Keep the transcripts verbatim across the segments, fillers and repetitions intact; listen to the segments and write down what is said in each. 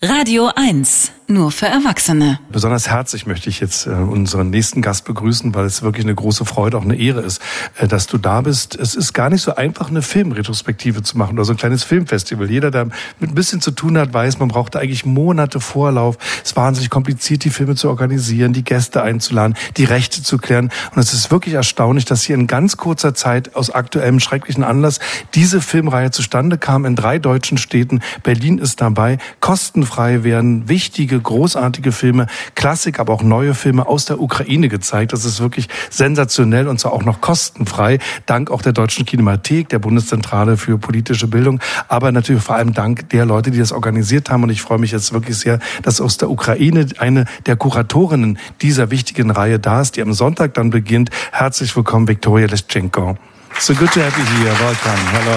Radio eins, nur für Erwachsene. Besonders herzlich möchte ich jetzt äh, unseren nächsten Gast begrüßen, weil es wirklich eine große Freude, auch eine Ehre ist, äh, dass du da bist. Es ist gar nicht so einfach, eine Filmretrospektive zu machen oder so ein kleines Filmfestival. Jeder, der mit ein bisschen zu tun hat, weiß, man braucht da eigentlich Monate Vorlauf. Es ist wahnsinnig kompliziert, die Filme zu organisieren, die Gäste einzuladen, die Rechte zu klären. Und es ist wirklich erstaunlich, dass hier in ganz kurzer Zeit aus aktuellem schrecklichen Anlass diese Filmreihe zustande kam in drei deutschen Städten. Berlin ist dabei, kostenfrei werden wichtige, großartige Filme, Klassik, aber auch neue Filme aus der Ukraine gezeigt. Das ist wirklich sensationell und zwar auch noch kostenfrei, dank auch der Deutschen Kinemathek, der Bundeszentrale für politische Bildung, aber natürlich vor allem dank der Leute, die das organisiert haben. Und ich freue mich jetzt wirklich sehr, dass aus der Ukraine eine der Kuratorinnen dieser wichtigen Reihe da ist, die am Sonntag dann beginnt. Herzlich willkommen, Viktoria Leschenko. So good to have you here. Welcome. Hello.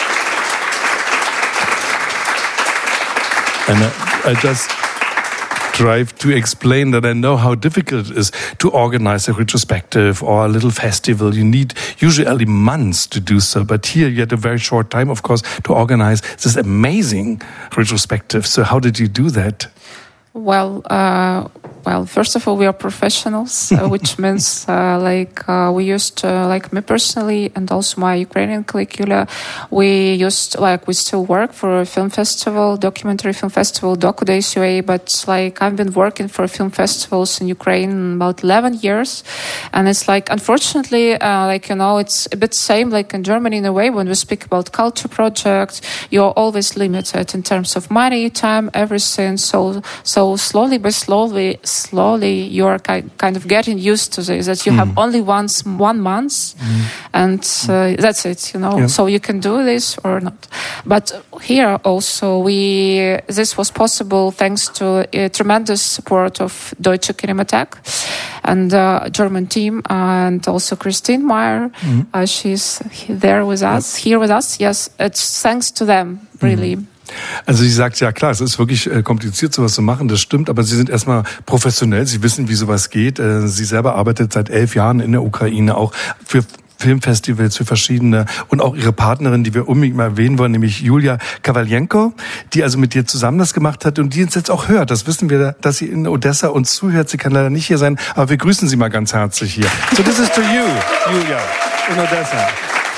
And I, I just try to explain that I know how difficult it is to organize a retrospective or a little festival. You need usually months to do so, but here you had a very short time, of course, to organize this amazing retrospective. So how did you do that? Well, uh, well, first of all, we are professionals, uh, which means uh, like uh, we used, uh, like me personally, and also my Ukrainian colleague Yulia, we used, like, we still work for a film festival, documentary film festival, Doku Days U A, but like I've been working for film festivals in Ukraine about eleven years, and it's like, unfortunately, uh, like, you know, it's a bit same like in Germany in a way. When we speak about culture projects, you're always limited in terms of money, time, everything. So, so. So slowly by slowly, slowly, you're kind of getting used to this, that you mm. have only once one month, mm. and uh, that's it, you know. Yeah. So you can do this or not. But here also, we this was possible thanks to a tremendous support of Deutsche Kinemathek and uh, German team, and also Christine Meyer. Mm. Uh, she's there with us, yes. here with us. Yes, it's thanks to them, really. Mm. Also sie sagt, ja klar, es ist wirklich kompliziert, sowas zu machen, das stimmt, aber Sie sind erstmal professionell, Sie wissen, wie sowas geht. Sie selber arbeitet seit elf Jahren in der Ukraine, auch für Filmfestivals, für verschiedene, und auch ihre Partnerin, die wir unbedingt mal erwähnen wollen, nämlich Julia Kawaljenko, die also mit dir zusammen das gemacht hat und die uns jetzt auch hört. Das wissen wir, dass sie in Odessa uns zuhört. Sie kann leider nicht hier sein, aber wir grüßen Sie mal ganz herzlich hier. So this is to you, Julia, in Odessa.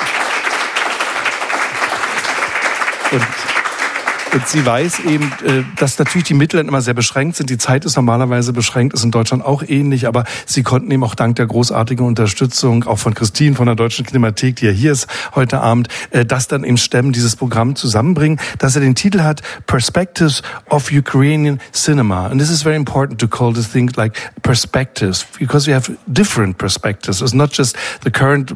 Und Und sie weiß eben, dass natürlich die Mittel immer sehr beschränkt sind. Die Zeit ist normalerweise beschränkt, ist in Deutschland auch ähnlich. Aber sie konnten eben auch dank der großartigen Unterstützung, auch von Christine von der Deutschen Kinemathek, die ja hier ist heute Abend, das dann eben stemmen, dieses Programm zusammenbringen, dass er den Titel hat, Perspectives of Ukrainian Cinema. And this is very important to call this thing like perspectives, because we have different perspectives. It's not just the current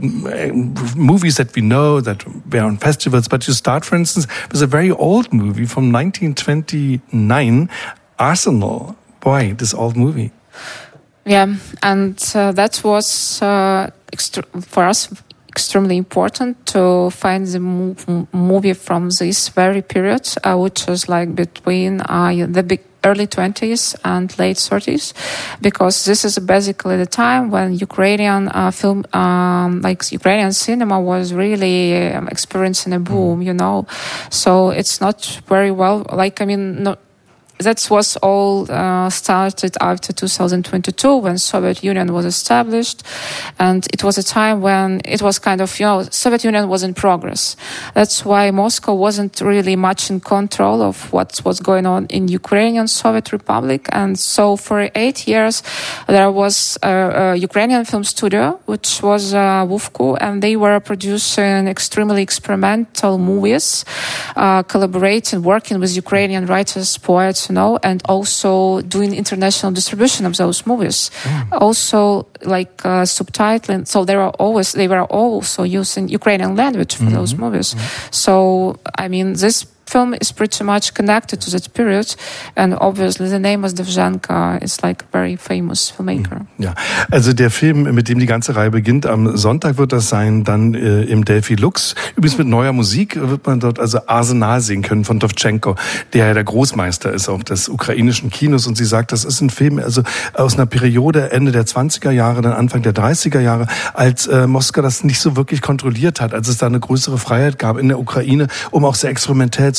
movies that we know, that we are on festivals, but you start, for instance, with a very old movie from nineteen twenty-nine, Arsenal. Boy, this old movie. Yeah, and uh, that was uh, extra- for us extremely important to find the mo- movie from this very period, uh, which was like between uh, the big early twenties and late thirties, because this is basically the time when Ukrainian uh, film, um, like Ukrainian cinema was really um, experiencing a boom, you know. So it's not very well, like, I mean, no, that was all uh, started after two thousand twenty-two, when Soviet Union was established, and it was a time when it was kind of, you know, Soviet Union was in progress. That's why Moscow wasn't really much in control of what was going on in Ukrainian Soviet Republic, and so for eight years there was a, a Ukrainian film studio, which was uh, Wuvku, and they were producing extremely experimental movies, uh, collaborating, working with Ukrainian writers, poets, you know, and also doing international distribution of those movies. Mm. Also, like uh, subtitling. So they were always they were also using Ukrainian language for mm-hmm. those movies. Mm-hmm. So I mean, this film is pretty much connected to that period, and obviously the name of Devzhenko is like a very famous filmmaker. Ja, also der Film, mit dem die ganze Reihe beginnt, am Sonntag wird das sein, dann äh, im Delphi Lux. Übrigens mit neuer Musik wird man dort also Arsenal sehen können von Dovzhenko, der ja der Großmeister ist auch des ukrainischen Kinos, und sie sagt, das ist ein Film also aus einer Periode Ende der zwanziger Jahre, dann Anfang der dreißiger Jahre, als äh, Moskau das nicht so wirklich kontrolliert hat, als es da eine größere Freiheit gab in der Ukraine, um auch sehr experimentell zu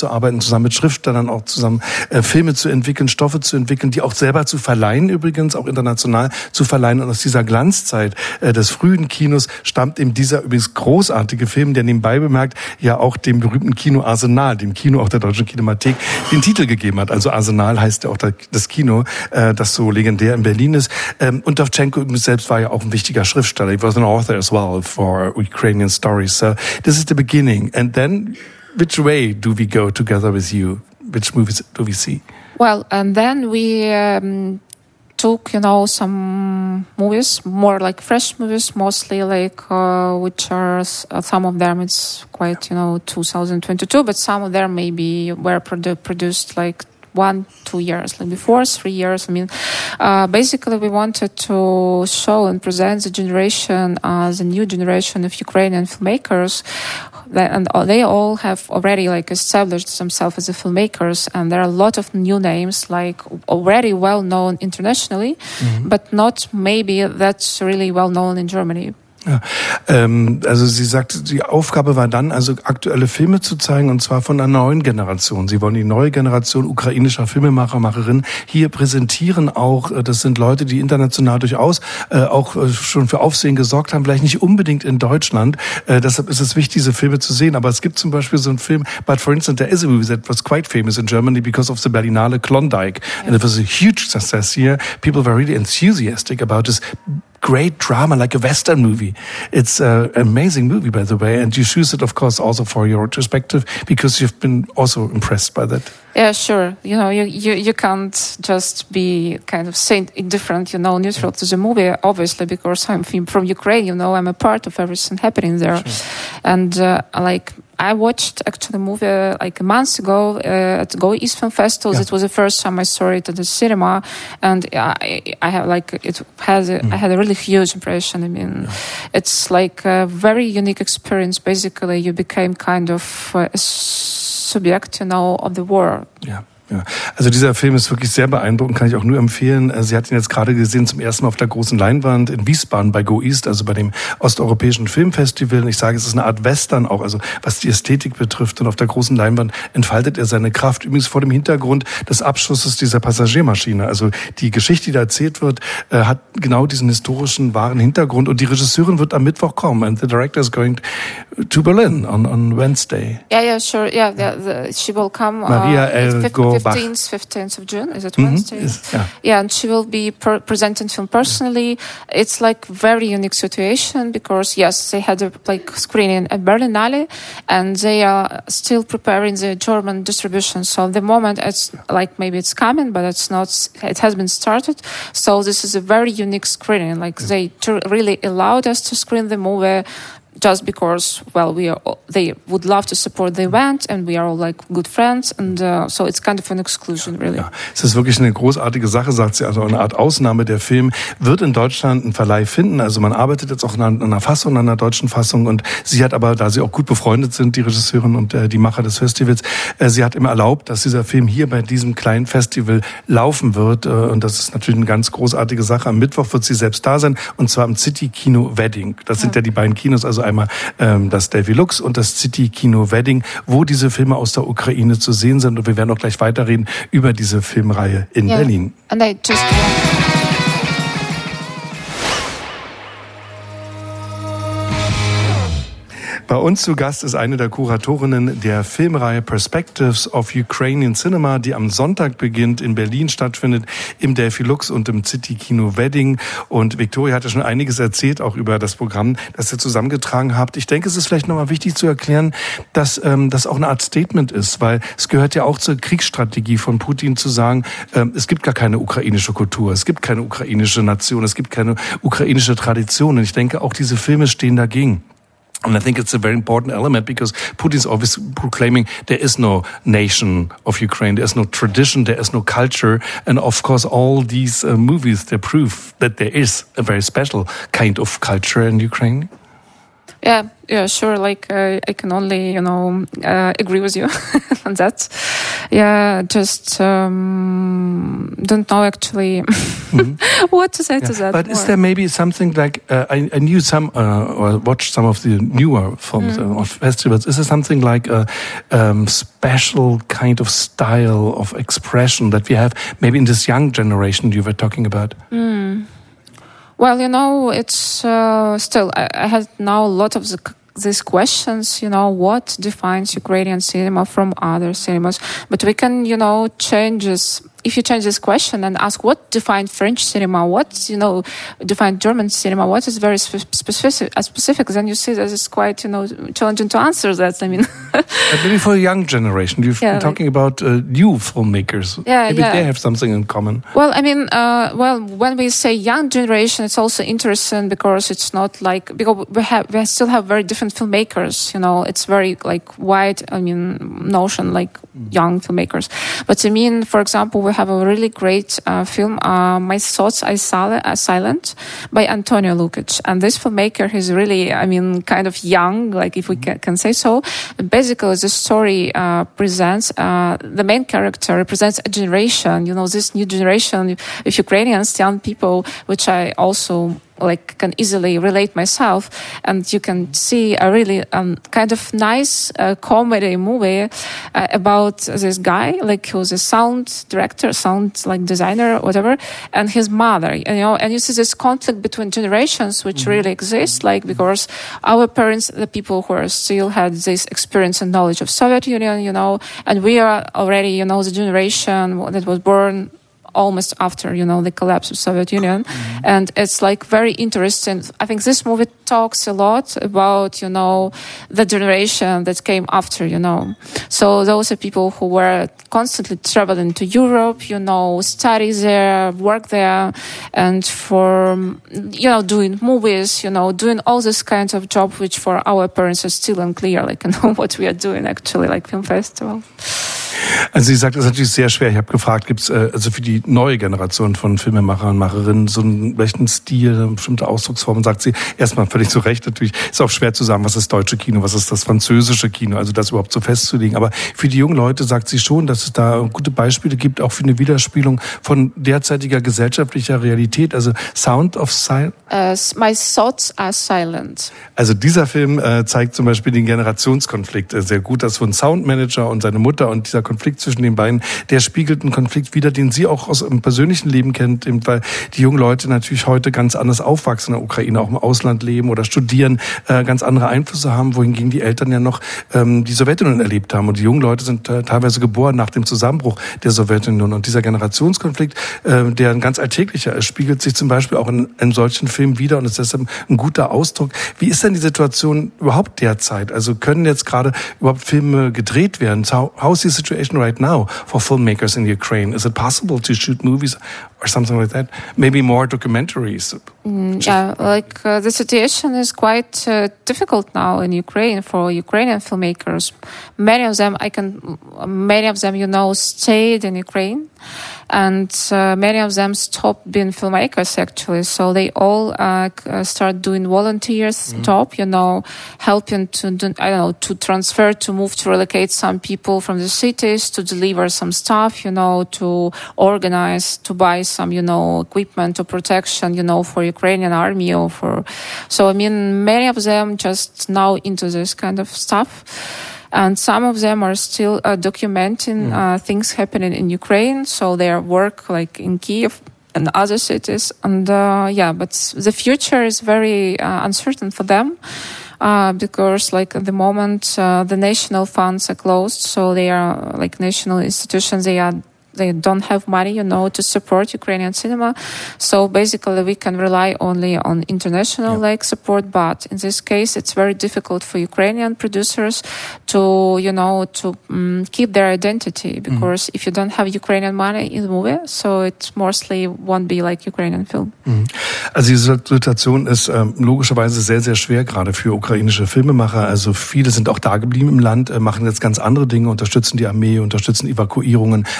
zusammenzuarbeiten, zusammen mit Schriftstellern auch zusammen äh, Filme zu entwickeln, Stoffe zu entwickeln, die auch selber zu verleihen übrigens, auch international zu verleihen. Und aus dieser Glanzzeit äh, des frühen Kinos stammt eben dieser übrigens großartige Film, der nebenbei bemerkt ja auch dem berühmten Kino Arsenal, dem Kino auch der Deutschen Kinemathek, den Titel gegeben hat. Also Arsenal heißt ja auch das Kino, äh, das so legendär in Berlin ist. Ähm, und Dovzhenko selbst war ja auch ein wichtiger Schriftsteller. He was an author as well for Ukrainian stories. So this is the beginning. And then, which way do we go together with you? Which movies do we see? Well, and then we um, took, you know, some movies, more like fresh movies, mostly like uh, which are uh, some of them it's quite, you know, two thousand twenty-two, but some of them maybe were produ- produced like one, two years, like before, three years. I mean, uh, basically we wanted to show and present the generation, uh, the new generation of Ukrainian filmmakers, that, and they all have already like established themselves as a filmmakers, and there are a lot of new names, like already well known internationally, mm-hmm. but not maybe that's really well known in Germany. Ja, ähm, also sie sagt, die Aufgabe war dann, also aktuelle Filme zu zeigen, und zwar von einer neuen Generation. Sie wollen die neue Generation ukrainischer Filmemacher, Macherinnen hier präsentieren auch. Das sind Leute, die international durchaus äh, auch äh, schon für Aufsehen gesorgt haben, vielleicht nicht unbedingt in Deutschland. Äh, deshalb ist es wichtig, diese Filme zu sehen. Aber es gibt zum Beispiel so einen Film, but for instance, there is a movie that was quite famous in Germany because of the Berlinale Klondike. Yeah. And it was a huge success here. People were really enthusiastic about this great drama, like a Western movie. It's an amazing movie, by the way, and you choose it, of course, also for your retrospective, because you've been also impressed by that. Yeah, sure. You know, you, you, you can't just be kind of say indifferent, you know, neutral yeah. to the movie, obviously, because I'm from Ukraine, you know, I'm a part of everything happening there. Sure. And, uh, like, I watched actually a movie uh, like a month ago uh, at Go East Film Festival. Yeah. It was the first time I saw it at the cinema, and I, I have like it has a, mm. I had a really huge impression. I mean, yeah. it's like a very unique experience. Basically, you became kind of a subject, you know, of the war. Yeah. Ja, also dieser Film ist wirklich sehr beeindruckend, kann ich auch nur empfehlen. Sie hat ihn jetzt gerade gesehen zum ersten Mal auf der großen Leinwand in Wiesbaden bei Go East, also bei dem Osteuropäischen Filmfestival. Ich sage, es ist eine Art Western auch, also was die Ästhetik betrifft. Und auf der großen Leinwand entfaltet er seine Kraft. Übrigens vor dem Hintergrund des Abschusses dieser Passagiermaschine. Also die Geschichte, die da erzählt wird, hat genau diesen historischen, wahren Hintergrund. Und die Regisseurin wird am Mittwoch kommen. And the director is going to Berlin on, on Wednesday. Yeah, yeah, sure. Yeah, the, the, she will come. Maria uh, El fifteenth, fifteenth of June, is it Wednesday? Mm-hmm. Is, yeah. yeah, and she will be per- presenting film personally. It's like very unique situation because yes, they had a like screening at Berlinale, and they are still preparing the German distribution. So at the moment, it's like maybe it's coming, but it's not. It has been started. So this is a very unique screening. Like yeah. they t- really allowed us to screen the movie. Just because, well, we are, they would love to support the event, and we are all like good friends, and uh, so it's kind of an exclusion, really. Ja, es ist wirklich eine großartige Sache, sagt sie, also eine Art Ausnahme. Der Film wird in Deutschland einen Verleih finden, also man arbeitet jetzt auch an einer Fassung, an einer deutschen Fassung, und sie hat aber, da sie auch gut befreundet sind, die Regisseurin und äh, die Macher des Festivals, äh, sie hat immer erlaubt, dass dieser Film hier bei diesem kleinen Festival laufen wird, äh, und das ist natürlich eine ganz großartige Sache. Am Mittwoch wird sie selbst da sein, und zwar im City Kino Wedding. Das sind ja, ja die beiden Kinos, also einmal ähm, das Delphi Lux und das City Kino Wedding, wo diese Filme aus der Ukraine zu sehen sind. Und wir werden auch gleich weiterreden über diese Filmreihe in yeah. Berlin. And I just Bei uns zu Gast ist eine der Kuratorinnen der Filmreihe Perspectives of Ukrainian Cinema, die am Sonntag beginnt, in Berlin stattfindet, im Delphi Lux und im City Kino Wedding. Und Viktoria hat ja schon einiges erzählt, auch über das Programm, das ihr zusammengetragen habt. Ich denke, es ist vielleicht nochmal wichtig zu erklären, dass ähm, das auch eine Art Statement ist, weil es gehört ja auch zur Kriegsstrategie von Putin zu sagen, ähm, es gibt gar keine ukrainische Kultur, es gibt keine ukrainische Nation, es gibt keine ukrainische Tradition. Und ich denke, auch diese Filme stehen dagegen. And I think it's a very important element because Putin's always proclaiming there is no nation of Ukraine, there is no tradition, there is no culture. And of course, all these uh, movies, they prove that there is a very special kind of culture in Ukraine. Yeah, yeah, sure. Like, uh, I can only, you know, uh, agree with you on that. Yeah, just um, don't know actually. Mm-hmm. What to say yeah. to that? But more? Is there maybe something like uh, I, I knew some uh, or watched some of the newer films mm. or festivals? Is there something like a um, special kind of style of expression that we have maybe in this young generation you were talking about? Mm. Well, you know, it's uh, still I, I had now a lot of the. These questions, you know, what defines Ukrainian cinema from other cinemas? But we can, you know, change this. If you change this question and ask what defined French cinema, what, you know, defined German cinema, what is very spe- specific, uh, specific, then you see that it's quite, you know, challenging to answer that. I mean, maybe for a young generation, you've yeah, been talking like, about uh, new filmmakers. Yeah, maybe yeah. they have something in common. Well, I mean, uh, well, when we say young generation, it's also interesting because it's not like because we have we still have very different filmmakers. You know, it's very like wide. I mean, notion like mm. young filmmakers. But I mean, for example, we have a really great uh, film, uh, My Thoughts Are Silent, by Antonio Lukic. And this filmmaker, he's really, I mean, kind of young, like if we can, can say so. Basically, the story uh, presents, uh, the main character represents a generation, you know, this new generation of Ukrainians, young people, which I also like can easily relate myself, and you can see a really um, kind of nice uh, comedy movie uh, about this guy, like who's a sound director, sound like designer, whatever, and his mother, you know, and you see this conflict between generations, which mm-hmm. really exists, like because our parents, the people who are still had this experience and knowledge of Soviet Union, you know, and we are already, you know, the generation that was born almost after, you know, the collapse of Soviet Union. Mm-hmm. And it's like very interesting. I think this movie talks a lot about, you know, the generation that came after, you know. So those are people who were constantly traveling to Europe, you know, study there, work there, and for, you know, doing movies, you know, doing all this kinds of job, which for our parents is still unclear, like, you know, what we are doing actually, like film festival. Also sie sagt, das ist natürlich sehr schwer. Ich habe gefragt, gibt es äh, also für die neue Generation von Filmemachern und Macherinnen so einen welchen Stil, eine bestimmte Ausdrucksform? Und sagt sie, erstmal völlig zu Recht natürlich, ist auch schwer zu sagen, was ist deutsche Kino, was ist das französische Kino, also das überhaupt so festzulegen. Aber für die jungen Leute sagt sie schon, dass es da gute Beispiele gibt, auch für eine Widerspiegelung von derzeitiger gesellschaftlicher Realität. Also Sound of Silence. Uh, my Thoughts Are Silent. Also dieser Film äh, zeigt zum Beispiel den Generationskonflikt äh, sehr gut. Das ist so ein Soundmanager und seine Mutter und dieser Konflikt zwischen den beiden, der spiegelt einen Konflikt wider, den sie auch aus ihrem persönlichen Leben kennt, eben weil die jungen Leute natürlich heute ganz anders aufwachsen in der Ukraine, auch im Ausland leben oder studieren, äh, ganz andere Einflüsse haben, wohingegen die Eltern ja noch ähm, die Sowjetunion erlebt haben. Und die jungen Leute sind äh, teilweise geboren nach dem Zusammenbruch der Sowjetunion. Und dieser Generationskonflikt, äh, der ein ganz alltäglicher ist, spiegelt sich zum Beispiel auch in einem solchen Film wieder und ist deshalb ein guter Ausdruck. Wie ist denn die Situation überhaupt derzeit? Also können jetzt gerade überhaupt Filme gedreht werden? How, how is the situation right now for filmmakers in Ukraine? Is it possible to shoot movies or something like that? Maybe more documentaries? Mm, yeah, like uh, the situation is quite uh, difficult now in Ukraine for Ukrainian filmmakers. Many of them, I can, many of them, you know, stayed in Ukraine. And uh, many of them stopped being filmmakers, actually. So they all uh, start doing volunteers, mm-hmm. job, you know, helping to, do, I don't know, to transfer, to move, to relocate some people from the cities, to deliver some stuff, you know, to organize, to buy some, you know, equipment or protection, you know, for Ukrainian army or for... So, I mean, many of them just now into this kind of stuff. And some of them are still uh, documenting mm. uh, things happening in Ukraine. So their work, like in Kiev and other cities. And uh, yeah, but the future is very uh, uncertain for them. Uh, because like at the moment, uh, the national funds are closed. So they are like national institutions. They are They don't have money, you know, to support Ukrainian cinema. So basically we can rely only on international yeah. like support. But in this case, it's very difficult for Ukrainian producers to, you know, to um, keep their identity. Because mm. if you don't have Ukrainian money in the movie, so it mostly won't be like Ukrainian film. Mhm. Also diese Situation ist ähm, logischerweise sehr, sehr schwer, gerade für ukrainische Filmemacher. Also viele sind auch da geblieben im Land, äh, machen jetzt ganz andere Dinge, unterstützen die Armee, unterstützen Evakuierungen, also helfen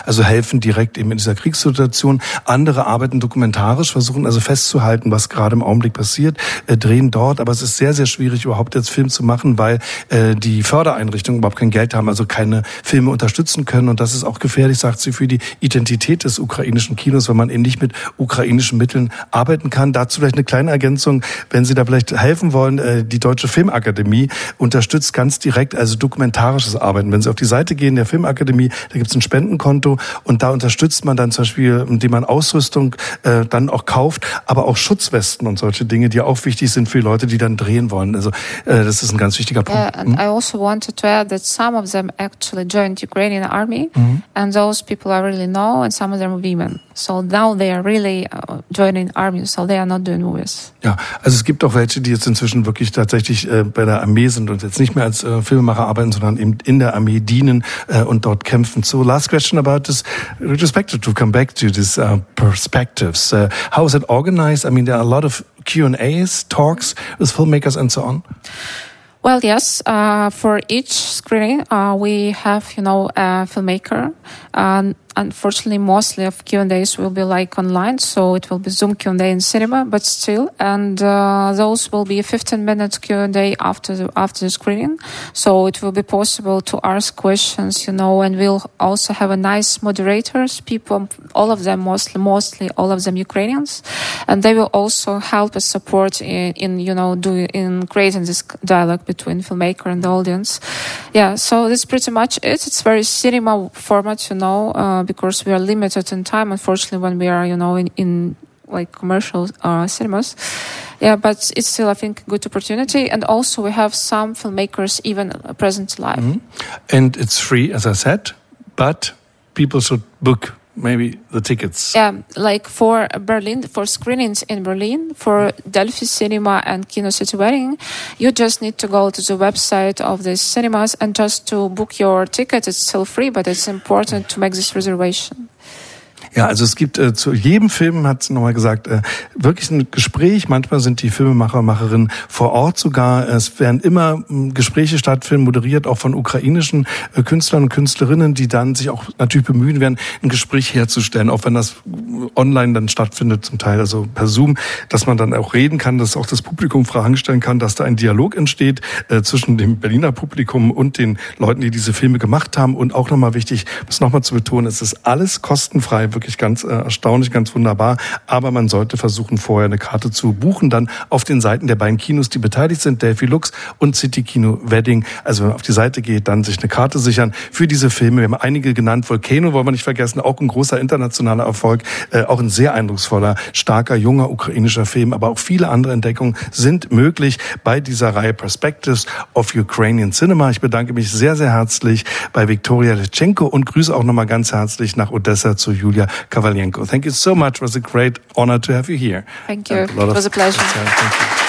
helfen direkt eben in dieser Kriegssituation. Andere arbeiten dokumentarisch, versuchen also festzuhalten, was gerade im Augenblick passiert, äh, drehen dort. Aber es ist sehr, sehr schwierig, überhaupt jetzt Film zu machen, weil äh, die Fördereinrichtungen überhaupt kein Geld haben, also keine Filme unterstützen können. Und das ist auch gefährlich, sagt sie, für die Identität des ukrainischen Kinos, wenn man eben nicht mit ukrainischen Mitteln arbeiten kann. Dazu vielleicht eine kleine Ergänzung, wenn Sie da vielleicht helfen wollen. Äh, die Deutsche Filmakademie unterstützt ganz direkt also dokumentarisches Arbeiten. Wenn Sie auf die Seite gehen der Filmakademie, da gibt es ein Spendenkonto und da unterstützt man dann zum Beispiel, indem man Ausrüstung äh, dann auch kauft, aber auch Schutzwesten und solche Dinge, die auch wichtig sind für die Leute, die dann drehen wollen. Also äh, das ist ein ganz wichtiger Punkt. Yeah, and I also wanted to add that some of them actually joined Ukrainian army, mm-hmm. and those people I really know, and some of them are women. So now they are really uh, joining army, so they are not doing movies. Ja, also es gibt auch welche, die jetzt inzwischen wirklich tatsächlich äh, bei der Armee sind und jetzt nicht mehr als äh, Filmemacher arbeiten, sondern eben in der Armee dienen äh, und dort kämpfen. So last question about this, retrospective, to come back to this uh, perspectives. Uh, how is it organized? I mean, there are a lot of Q and A's, talks with filmmakers and so on. Well, yes. Uh, for each screening, uh, we have, you know, a filmmaker. Uh, unfortunately, mostly of Q and A's will be like online, so it will be Zoom Q and A in cinema, but still. And uh, those will be a fifteen minute Q and A after the, after the screening. So it will be possible to ask questions, you know, and we'll also have a nice moderators, people, all of them, mostly, mostly all of them Ukrainians. And they will also help us support in, in you know, do, in creating this dialogue between filmmaker and the audience. Yeah, so that's pretty much it. It's very cinema format, you know, uh, because we are limited in time, unfortunately, when we are, you know, in, in like commercial uh, cinemas. Yeah, but it's still, I think, a good opportunity. And also we have some filmmakers even present live. Mm-hmm. And it's free, as I said, but people should book maybe the tickets. Yeah, like for Berlin, for screenings in Berlin, for Delphi Cinema and Kino City Wedding, you just need to go to the website of the cinemas and just to book your ticket. It's still free, but it's important to make this reservation. Ja, also es gibt äh, zu jedem Film, hat sie nochmal gesagt, äh, wirklich ein Gespräch. Manchmal sind die Filmemacher, Macherinnen vor Ort sogar. Es werden immer äh, Gespräche stattfinden, moderiert auch von ukrainischen äh, Künstlern und Künstlerinnen, die dann sich auch natürlich bemühen werden, ein Gespräch herzustellen, auch wenn das online dann stattfindet, zum Teil also per Zoom, dass man dann auch reden kann, dass auch das Publikum Fragen stellen kann, dass da ein Dialog entsteht äh, zwischen dem Berliner Publikum und den Leuten, die diese Filme gemacht haben. Und auch nochmal wichtig, das nochmal zu betonen, es ist alles kostenfrei, wirklich ganz äh, erstaunlich, ganz wunderbar. Aber man sollte versuchen, vorher eine Karte zu buchen, dann auf den Seiten der beiden Kinos, die beteiligt sind, Delphi Lux und City Kino Wedding. Also wenn man auf die Seite geht, dann sich eine Karte sichern für diese Filme. Wir haben einige genannt. Volcano wollen wir nicht vergessen, auch ein großer internationaler Erfolg, äh, auch ein sehr eindrucksvoller, starker, junger ukrainischer Film. Aber auch viele andere Entdeckungen sind möglich bei dieser Reihe Perspectives of Ukrainian Cinema. Ich bedanke mich sehr, sehr herzlich bei Viktoria Lechenko und grüße auch nochmal ganz herzlich nach Odessa zu Julia Kavalienko. Thank you so much. It was a great honor to have you here. Thank you. It was a pleasure. Thank you.